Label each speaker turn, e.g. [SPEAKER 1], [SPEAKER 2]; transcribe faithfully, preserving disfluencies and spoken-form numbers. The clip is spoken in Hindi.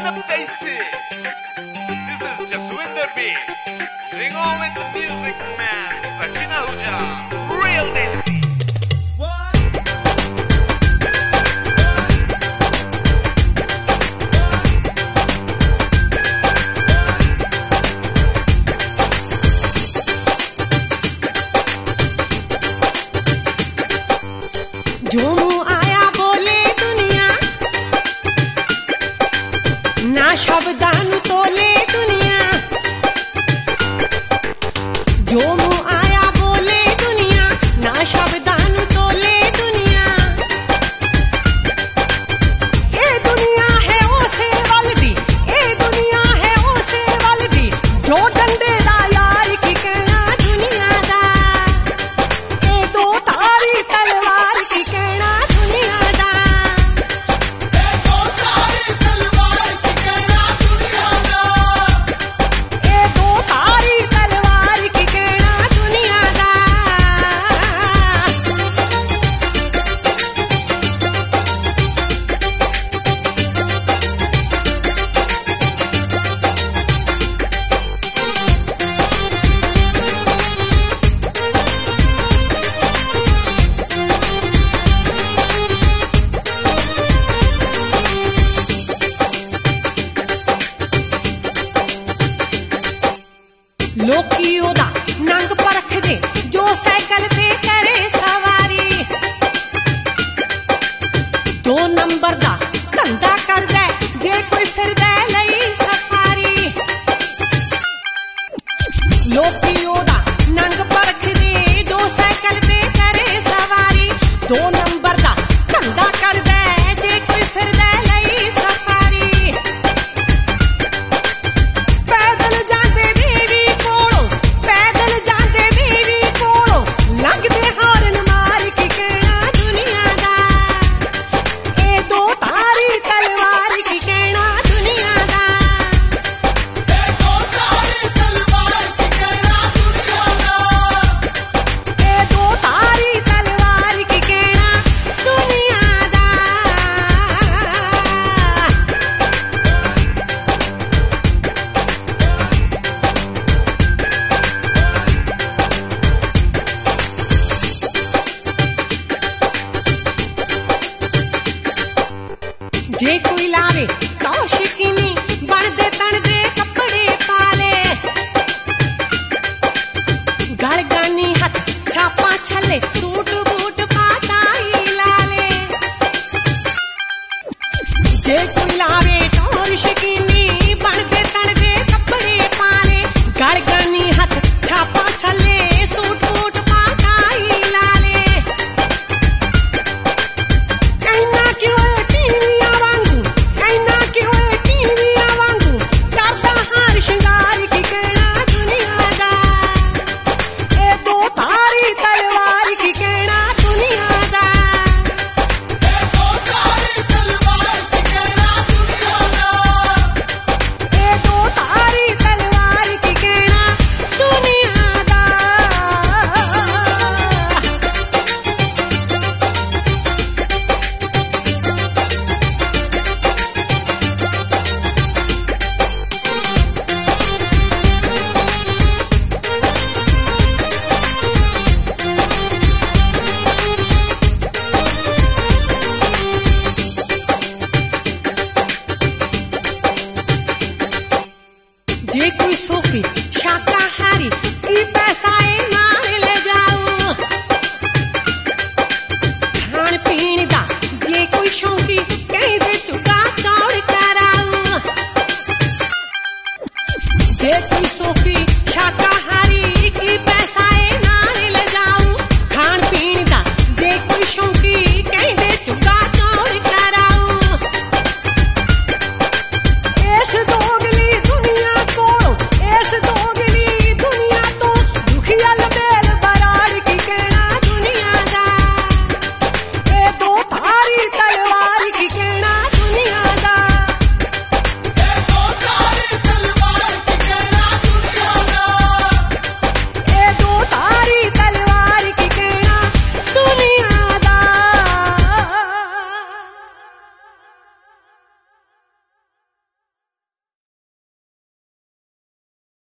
[SPEAKER 1] Updated. This is Jaswinder B. Bring on with the music, man. Sachin Ahuja, real Desi.
[SPEAKER 2] जो मुँह आया बोले दुनिया ना शब्दान तोले दुनिया, जो मुँह आया बोले दुनिया ना शब्दान तोले दुनिया। ये दुनिया है ओसे वालदी, ये दुनिया है ओसे वालदी, जो डंडे दा यार की कहना दुनिया दा, ये दो तारी तलवार की कहना दुनिया दा, ये दो तारी तलवार की कहना दुनिया दा, ये दो तारी तलवार की कहना दुनिया दा। लोकी ओदा नंग परख दे जो साइकिल ते करे सवारी, दो नंबर दा धंधा कर दे जे कोई फिर दे लई सफारी। लोकी ओदा नंग परख दे जो साइकिल ते करे सवारी, दो नंबर दा धंधा कर दे जे कोई फिर दे लई सफारी। पैदल जाते देवी कोलों, पैदल जाते देवी कोलों, लगदे हारन मार की कहना दुनिया दा, ए दो तारी तलवार की कहना दुनिया दा, ए दो तारी तलवार की कहना दुनिया दा, ए दो तारी तलवार की कहना दुनिया दा। जे कोई लावे कौशिकिनी बनदे तणदे कपड़े पाले, गलगानी हथ छापा छले सूट बूट पाटाई लाले। जे कोई लावे कौशिकिनी बनदे तणदे कपड़े पाले, गलगानी हथ छापा छले सूट बूट पाटाई लाले। कहना क्यों टीविया वांगू, कहना क्यों टीविया वांगू, करदा हार शिंगार की कहना दुनिया दा, ए दो तारी तलवार की कहना दुनिया दा, ए दो तारी तलवार की कहना दुनिया दा, ए दो तारी तलवार की कहना दुनिया दा। जे कोई सूफी शाकाहारी की